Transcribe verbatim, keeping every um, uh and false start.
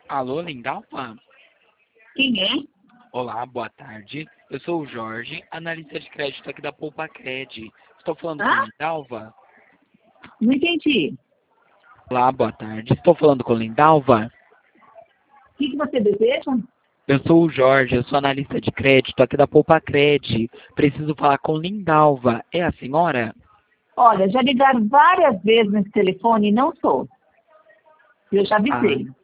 Alô, Lindalva? Quem é? Olá, boa tarde. Eu sou o Jorge, analista de crédito aqui da Poupa Cred. Estou falando com Hã? Lindalva? Não entendi. Olá, boa tarde. Estou falando com Lindalva? O que, que você deseja? Eu sou o Jorge, eu sou analista de crédito aqui da Poupa Cred. Preciso falar com Lindalva. É a senhora? Olha, já ligaram várias vezes nesse telefone e não sou. Eu já Ah, avisei.